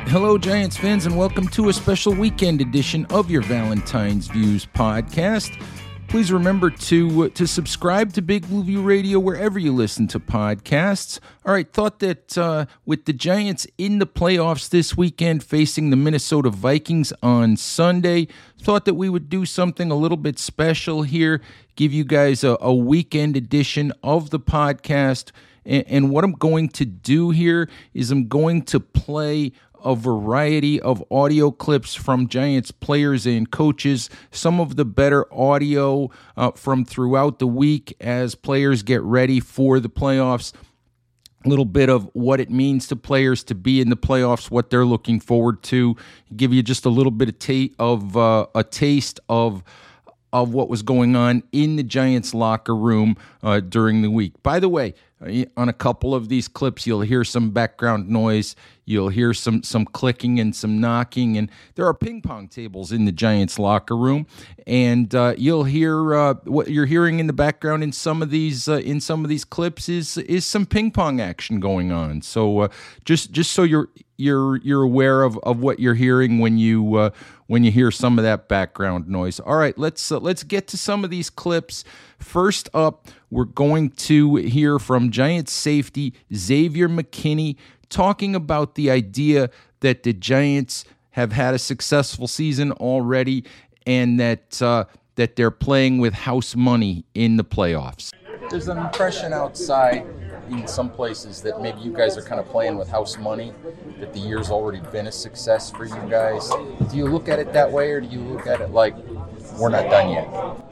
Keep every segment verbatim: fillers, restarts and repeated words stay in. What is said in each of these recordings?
Hello, Giants fans, and welcome to a special weekend edition of your Valentine's Views podcast. Please remember to uh, to subscribe to Big Blue View Radio wherever you listen to podcasts. All right, thought that uh, with the Giants in the playoffs this weekend facing the Minnesota Vikings on Sunday, thought that we would do something a little bit special here, give you guys a, a weekend edition of the podcast. And, and what I'm going to do here is I'm going to play a variety of audio clips from Giants players and coaches, some of the better audio uh, from throughout the week as players get ready for the playoffs, a little bit of what it means to players to be in the playoffs, what they're looking forward to, give you just a little bit of, ta- of uh, a taste of of what was going on in the Giants locker room uh, during the week. By the way, on a couple of these clips, you'll hear some background noise. You'll hear some some clicking and some knocking, and there are ping pong tables in the Giants locker room. And uh, you'll hear uh, what you're hearing in the background in some of these uh, in some of these clips is is some ping pong action going on. So uh, just just so you're you're you're aware of, of what you're hearing when you uh, when you hear some of that background noise. All right, let's uh, let's get to some of these clips. First up, we're going to hear from Giants safety Xavier McKinney talking about the idea that the Giants have had a successful season already and that uh, that they're playing with house money in the playoffs. There's an impression outside in some places that maybe you guys are kind of playing with house money, that the year's already been a success for you guys. Do you look at it that way, or do you look at it like we're not done yet?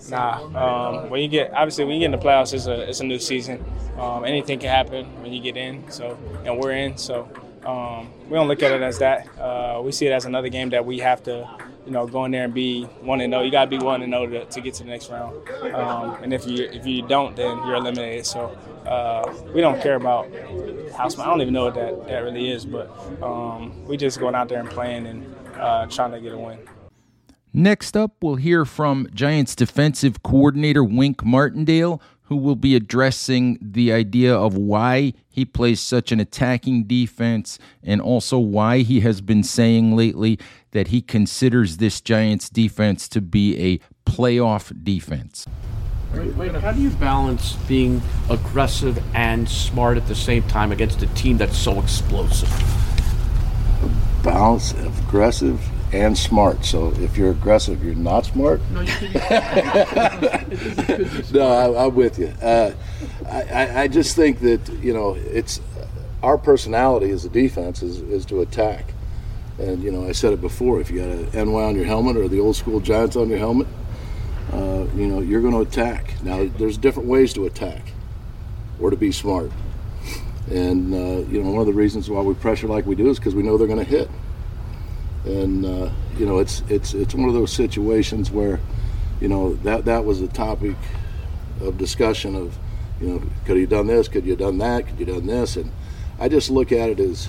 Nah. Um, when you get obviously when you get in the playoffs, it's a it's a new season. Um, anything can happen when you get in. So and we're in. So um, we don't look at it as that. Uh, we see it as another game that we have to, you know, go in there and be one and zero. You got to be one and zero to to get to the next round. Um, and if you if you don't, then you're eliminated. So uh, we don't care about house money. I don't even know what that, that really is. But um, we just going out there and playing and uh, trying to get a win. Next up, we'll hear from Giants defensive coordinator Wink Martindale, who will be addressing the idea of why he plays such an attacking defense and also why he has been saying lately that he considers this Giants defense to be a playoff defense. Wait, wait, how do you balance being aggressive and smart at the same time against a team that's so explosive? Balance, aggressive, and smart. So if you're aggressive, you're not smart. No, you can. No, I, I'm with you. Uh, I, I just think that, you know, it's our personality as a defense is, is to attack. And, you know, I said it before, if you got an N Y on your helmet or the old school Giants on your helmet, uh, you know, you're going to attack. Now, there's different ways to attack or to be smart. And, uh, you know, one of the reasons why we pressure like we do is because we know they're going to hit. And, uh, you know, it's it's it's one of those situations where, you know, that, that was a topic of discussion of, you know, could you have done this? Could you have done that? Could you have done this? And I just look at it as,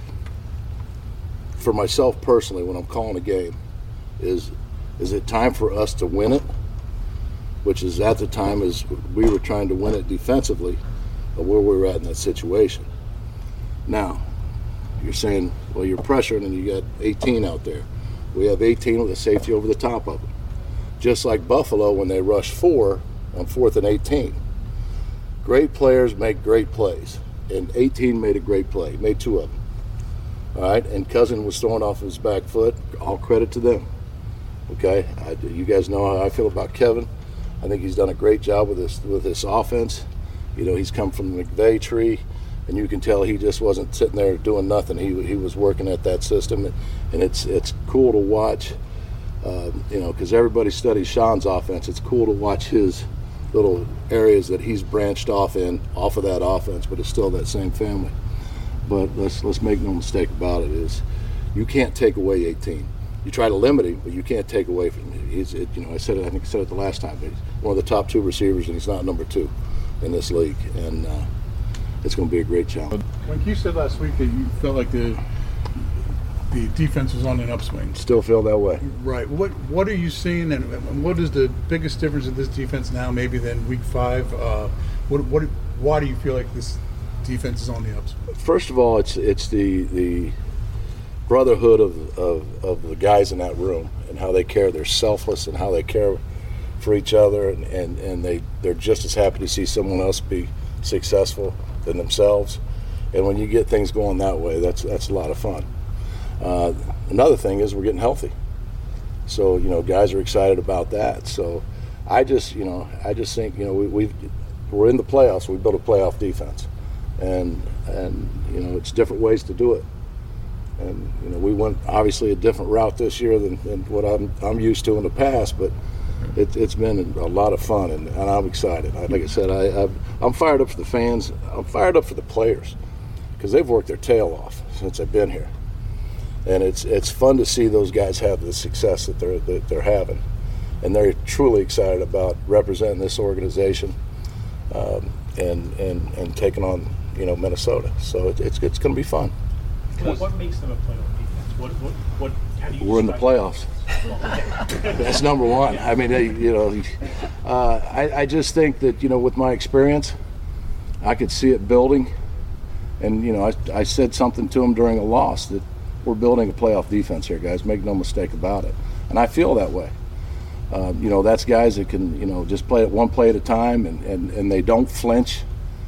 for myself personally, when I'm calling a game, is is it time for us to win it? Which is at the time is we were trying to win it defensively of where we were at in that situation. Now, you're saying, well, you're pressuring and you got eighteen out there. We have eighteen with a safety over the top of them. Just like Buffalo when they rushed four on fourth and eighteen. Great players make great plays. And eighteen made a great play, made two of them. All right, and Cousin was throwing off his back foot. All credit to them. Okay, I, you guys know how I feel about Kevin. I think he's done a great job with this with this offense. You know, he's come from the McVay tree. And you can tell he just wasn't sitting there doing nothing. He he was working at that system, and it's it's cool to watch. Uh, you know, because everybody studies Sean's offense. It's cool to watch his little areas that he's branched off in, off of that offense, but it's still that same family. But let's let's make no mistake about it: is you can't take away eighteen. You try to limit him, but you can't take away from him. He's it, you know I said it. I think I said it the last time. But he's one of the top two receivers, and he's not number two in this league. And uh, it's going to be a great challenge. When you said last week that you felt like the the defense was on an upswing. Still feel that way. Right. What What are you seeing, and what is the biggest difference in this defense now, maybe than Week Five? Uh, what What Why do you feel like this defense is on the upswing? First of all, it's it's the the brotherhood of, of, of the guys in that room and how they care. They're selfless and how they care for each other, and, and, and they, they're just as happy to see someone else be successful than themselves. And when you get things going that way, that's that's a lot of fun. Uh, another thing is we're getting healthy. So, you know, guys are excited about that. So I just, you know, I just think, you know, we, we've, we're in the playoffs. We built a playoff defense. And, and, you know, it's different ways to do it. And, you know, we went obviously a different route this year than, than what I'm I'm used to in the past, but it, it's been a lot of fun, and, and I'm excited. Like I said, I, I've, I'm fired up for the fans. I'm fired up for the players because they've worked their tail off since I've been here. And it's it's fun to see those guys have the success that they're that they're having, and they're truly excited about representing this organization um, and and and taking on, you know, Minnesota. So it, it's it's going to be fun. What, what makes them a playoff defense? What what what? How do you We're in the playoffs. That's number one. I mean, you know, uh, I I just think that, you know, with my experience, I could see it building, and you know, I I said something to them during a loss that we're building a playoff defense here, guys. Make no mistake about it. And I feel that way. Uh, you know, that's guys that can, you know, just play it one play at a time, and, and, and they don't flinch.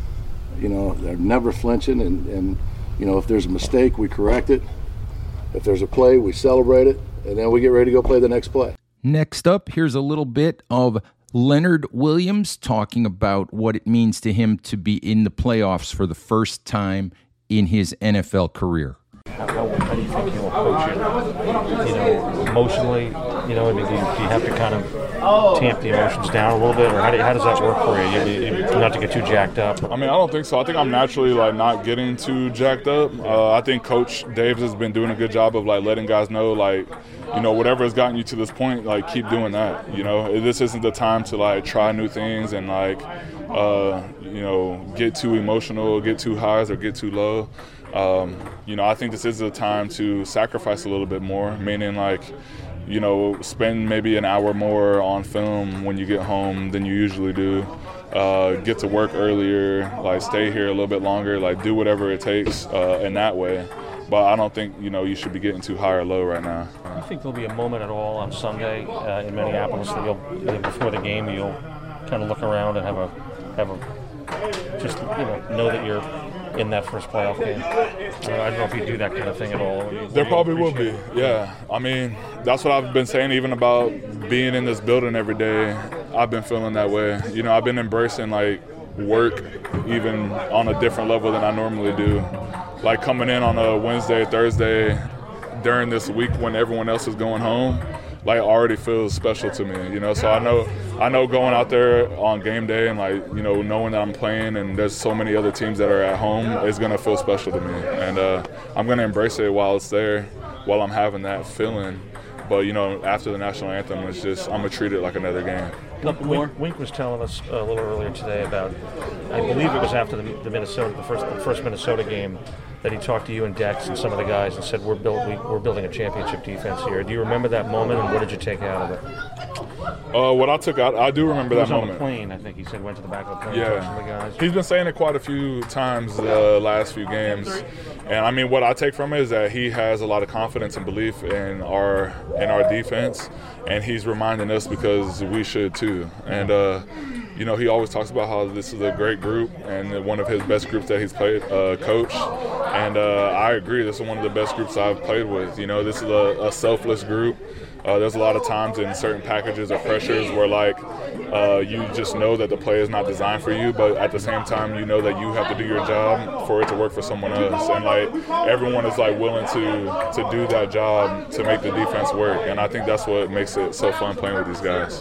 You know, they're never flinching. And, and, you know, if there's a mistake, we correct it. If there's a play, we celebrate it. And then we get ready to go play the next play. Next up, here's a little bit of Leonard Williams talking about what it means to him to be in the playoffs for the first time in his N F L career. How, how do you think you'll approach it, you know, emotionally? You know, I mean, do you, do you have to kind of tamp the emotions down a little bit, or how, do, how does that work for you? You, you? Not to get too jacked up? I mean, I don't think so. I think I'm naturally, like, not getting too jacked up. Uh, I think Coach Davis has been doing a good job of, like, letting guys know, like, you know, whatever has gotten you to this point, like, keep doing that. You know, this isn't the time to, like, try new things and, like, uh, you know, get too emotional, get too highs or get too low. Um, you know, I think this is a time to sacrifice a little bit more, meaning like, you know, spend maybe an hour more on film when you get home than you usually do. Uh, get to work earlier, like stay here a little bit longer, like do whatever it takes uh, in that way. But I don't think, you know, you should be getting too high or low right now. Do you think there'll be a moment at all on Sunday uh, in Minneapolis that you'll, you know, before the game, you'll kind of look around and have a, have a, just, you know, know that you're in that first playoff game? I don't know, I don't know if you do that kind of thing at all. You, there probably will be, yeah. I mean, that's what I've been saying even about being in this building every day. I've been feeling that way. You know, I've been embracing, like, work even on a different level than I normally do. Like, coming in on a Wednesday, Thursday, during this week when everyone else is going home, like, already feels special to me, you know. So I know I know going out there on game day and, like, you know, knowing that I'm playing and there's so many other teams that are at home is going to feel special to me. And uh, I'm going to embrace it while it's there, while I'm having that feeling. But, you know, after the national anthem, it's just, I'm going to treat it like another game. Look, Wink, Wink was telling us a little earlier today about, I believe it was after the, the Minnesota, the first, the first Minnesota game, that he talked to you and Dex and some of the guys and said, we're, build, we, we're building a championship defense here. Do you remember that moment, and what did you take out of it? Uh, what I took out, I do remember he that was moment. on the plane, I think he said, went to the back of the plane, yeah. talked to the guys. He's been saying it quite a few times the uh, last few games. And, I mean, what I take from it is that he has a lot of confidence and belief in our in our defense, and he's reminding us because we should too. And, uh, you know, he always talks about how this is a great group and one of his best groups that he's played, uh, coached. And uh, I agree, this is one of the best groups I've played with. You know, this is a, a selfless group. Uh, there's a lot of times in certain packages or pressures where, like, uh, you just know that the play is not designed for you, but at the same time, you know that you have to do your job for it to work for someone else. And, like, everyone is, like, willing to to do that job to make the defense work. And I think that's what makes it so fun playing with these guys.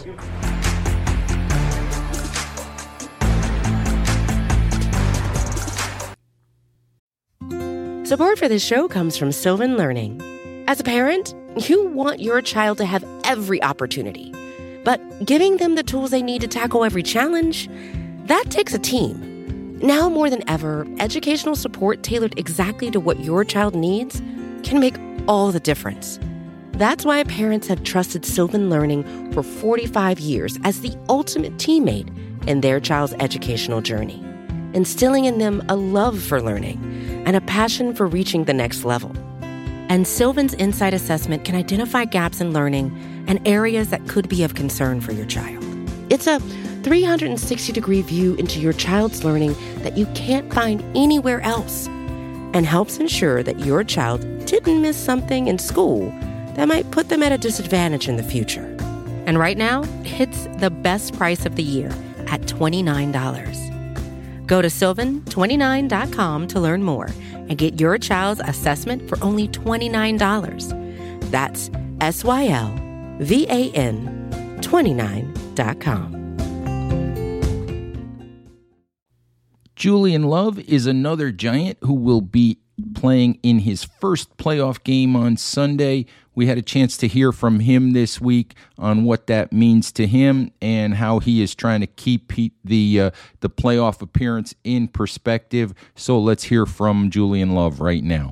Support for this show comes from Sylvan Learning. As a parent, you want your child to have every opportunity, but giving them the tools they need to tackle every challenge, that takes a team. Now more than ever, educational support tailored exactly to what your child needs can make all the difference. That's why parents have trusted Sylvan Learning for forty-five years as the ultimate teammate in their child's educational journey, instilling in them a love for learning and a passion for reaching the next level. And Sylvan's Insight Assessment can identify gaps in learning and areas that could be of concern for your child. It's a three hundred sixty degree view into your child's learning that you can't find anywhere else, and helps ensure that your child didn't miss something in school that might put them at a disadvantage in the future. And right now, it's the best price of the year at twenty-nine dollars. Go to sylvan twenty-nine dot com to learn more and get your child's assessment for only twenty-nine dollars. That's S Y L V A N twenty-nine dot com. Julian Love is another Giant who will be playing in his first playoff game on Sunday. We had a chance to hear from him this week on what that means to him and how he is trying to keep he, the uh, the playoff appearance in perspective. So let's hear from Julian Love right now.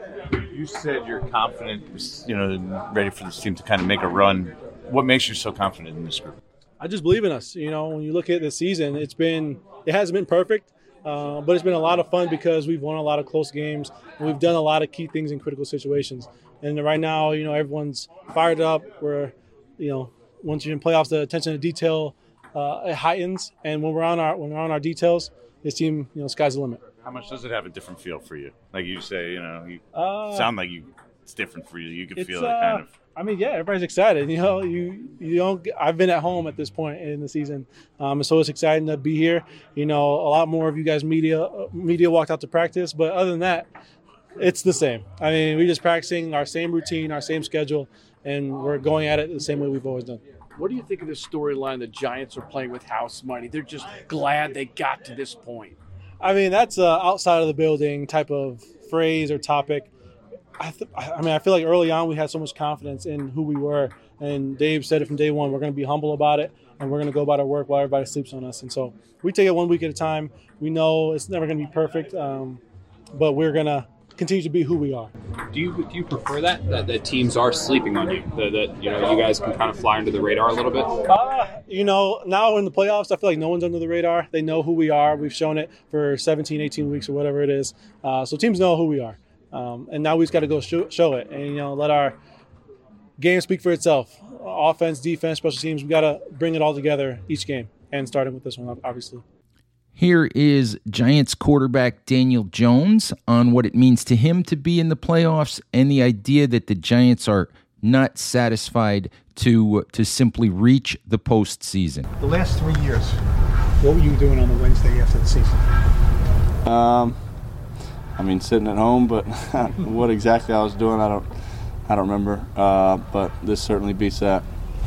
You said you're confident, you know, ready for this team to kind of make a run. What makes you so confident in this group? I just believe in us. You know, when you look at the season, it's been it hasn't been perfect. Uh, but it's been a lot of fun because we've won a lot of close games and we've done a lot of key things in critical situations. And right now, you know, everyone's fired up. We're, you know, once you're in playoffs, the attention to detail uh, it heightens. And when we're on our when we're on our details, this team, you know, sky's the limit. How much does it have a different feel for you? Like you say, you know, you uh, sound like you it's different for you. You can feel it uh, kind of. I mean, yeah, everybody's excited. You know, you you don't. I've been at home at this point in the season, um, so it's exciting to be here. You know, a lot more of you guys media media walked out to practice, but other than that, it's the same. I mean, we're just practicing our same routine, our same schedule, and we're going at it the same way we've always done. What do you think of this storyline? The Giants are playing with house money. They're just glad they got to this point. I mean, that's a outside of the building type of phrase or topic. I, th- I mean, I feel like early on we had so much confidence in who we were, and Dave said it from day one. We're going to be humble about it, and we're going to go about our work while everybody sleeps on us. And so we take it one week at a time. We know it's never going to be perfect, um, but we're going to continue to be who we are. Do you do you prefer that that, that teams are sleeping on you? That, that you know you guys can kind of fly under the radar a little bit. Uh, you know, now in the playoffs, I feel like no one's under the radar. They know who we are. We've shown it for seventeen, eighteen weeks or whatever it is. Uh, so teams know who we are. Um, and now we just got to go show, show it and, you know, let our game speak for itself. Offense, defense, special teams, we got to bring it all together each game, and starting with this one, obviously. Here is Giants quarterback Daniel Jones on what it means to him to be in the playoffs and the idea that the Giants are not satisfied to to simply reach the postseason. The last three years, what were you doing on the Wednesday after the season? Um, I mean, sitting at home, but what exactly I was doing, I don't, I don't remember. Uh, but this certainly beats that.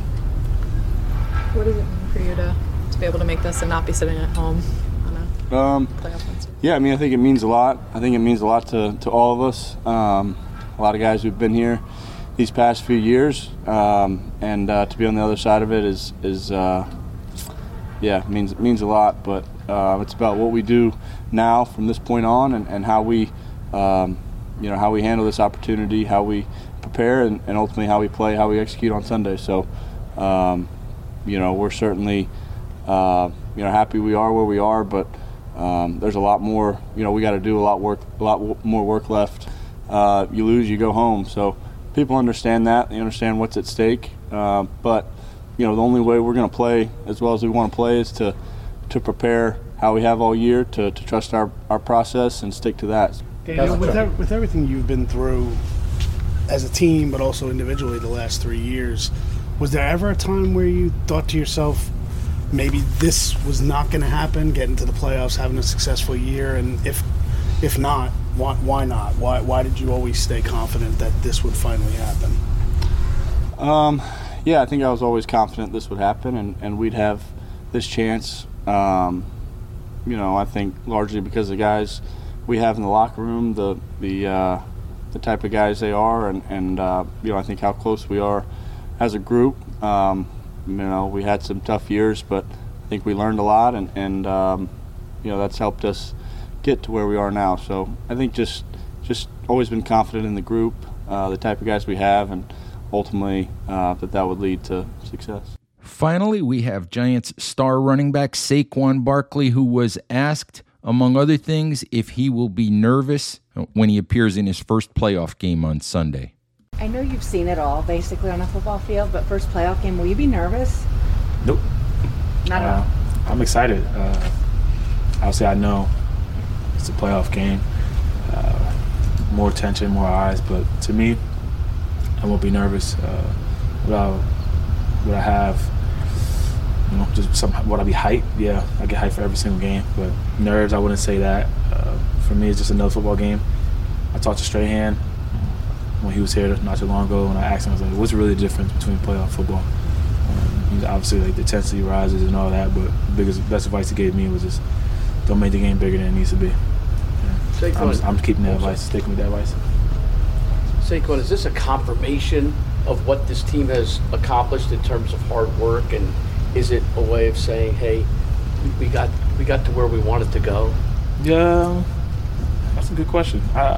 What does it mean for you to, to be able to make this and not be sitting at home on a um, playoff Wednesday? Yeah, I mean, I think it means a lot. I think it means a lot to, to all of us. Um, a lot of guys who've been here these past few years, um, and uh, to be on the other side of it is is uh, yeah means means a lot. But uh, it's about what we do now from this point on, and, and how we um, you know how we handle this opportunity, how we prepare, and, and ultimately how we play, how we execute on Sunday. So um, you know we're certainly uh, you know happy we are where we are, but um, there's a lot more. You know we got to do a lot work, a lot w- more work left. Uh, you lose, you go home. So people understand that. They understand what's at stake. Uh, but, you know, the only way we're going to play as well as we want to play is to to prepare how we have all year, to, to trust our, our process and stick to that. Daniel, with, ev- with everything you've been through as a team but also individually the last three years, was there ever a time where you thought to yourself, maybe this was not going to happen, getting to the playoffs, having a successful year, and if if not, Why, why not? Why why did you always stay confident that this would finally happen? Um, yeah, I think I was always confident this would happen, and, and we'd have this chance. Um, you know, I think largely because the guys we have in the locker room, the the uh, the type of guys they are, and and uh, you know, I think how close we are as a group. Um, you know, we had some tough years, but I think we learned a lot, and and um, you know, that's helped us get to where we are now. So I think just just always been confident in the group, uh, the type of guys we have, and ultimately uh, that that would lead to success. Finally, we have Giants star running back Saquon Barkley, who was asked among other things, if he will be nervous when he appears in his first playoff game on Sunday. I know you've seen it all, basically, on a football field, but first playoff game, will you be nervous? Nope. Not at uh, all? I'm excited. Uh, obviously, I know it's a playoff game. Uh, more attention, more eyes, but to me, I won't be nervous. Uh, would, I, would I have, you know, just some, would I be hyped? Yeah, I get hyped for every single game, but nerves, I wouldn't say that. Uh, for me, it's just another football game. I talked to Strahan when he was here not too long ago, and I asked him, I was like, what's really the difference between playoff football? Um, he's obviously, like, the intensity rises and all that, but the biggest, best advice he gave me was just don't make the game bigger than it needs to be. Yeah. I'm, just, I'm keeping that advice, sticking with that advice. Saquon, is this a confirmation of what this team has accomplished in terms of hard work, and is it a way of saying, hey, we got we got to where we wanted to go? Yeah, that's a good question. I,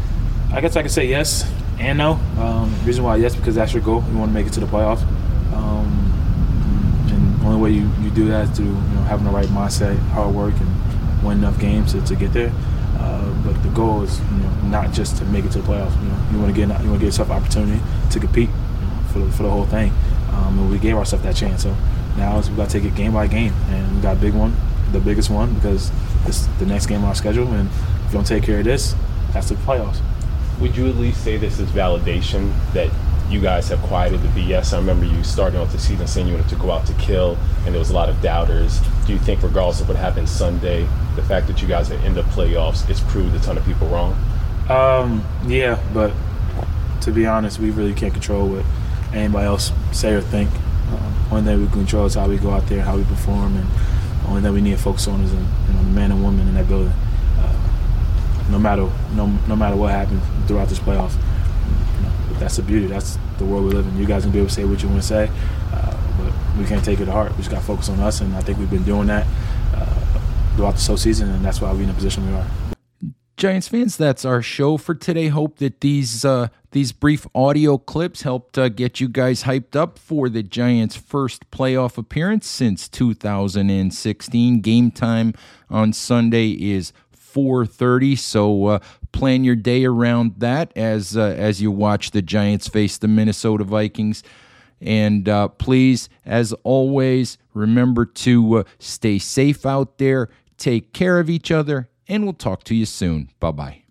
I guess I can say yes and no. Um, the reason why yes, because that's your goal. You want to make it to the playoffs. Um, and the only way you, you do that is through, you know, having the right mindset, hard work, and win enough games to, to get there. Uh, but the goal is, you know, not just to make it to the playoffs. You know, you want to get you want to get yourself an opportunity to compete, you know, for the, for the whole thing. Um, and we gave ourselves that chance. So now we got to take it game by game, and we got a big one, the biggest one, because it's the next game on our schedule. And if you don't take care of this, that's the playoffs. Would you at least say this is validation that you guys have quieted the B S? I remember you starting off the season saying you wanted to go out to kill, and there was a lot of doubters. Do you think, regardless of what happens Sunday, the fact that you guys are in the playoffs, it's proved a ton of people wrong? Um, yeah, but to be honest, we really can't control what anybody else say or think. Um, only thing we can control is how we go out there, how we perform, and the only thing we need to focus on is, you know, the man and woman in that building. Uh, no matter no no matter what happens throughout this playoff, you know, but that's the beauty. That's the world we live in. You guys can be able to say what you want to say, uh, but we can't take it to heart. We just got to focus on us, and I think we've been doing that uh, throughout the whole season, and that's why we're in the position we are. Giants fans, that's our show for today. Hope that these uh, these brief audio clips helped uh, get you guys hyped up for the Giants' first playoff appearance since two thousand sixteen. Game time on Sunday is four thirty, so uh, plan your day around that as uh, as you watch the Giants face the Minnesota Vikings. And uh, please, as always, remember to uh, stay safe out there, take care of each other, and we'll talk to you soon. Bye-bye.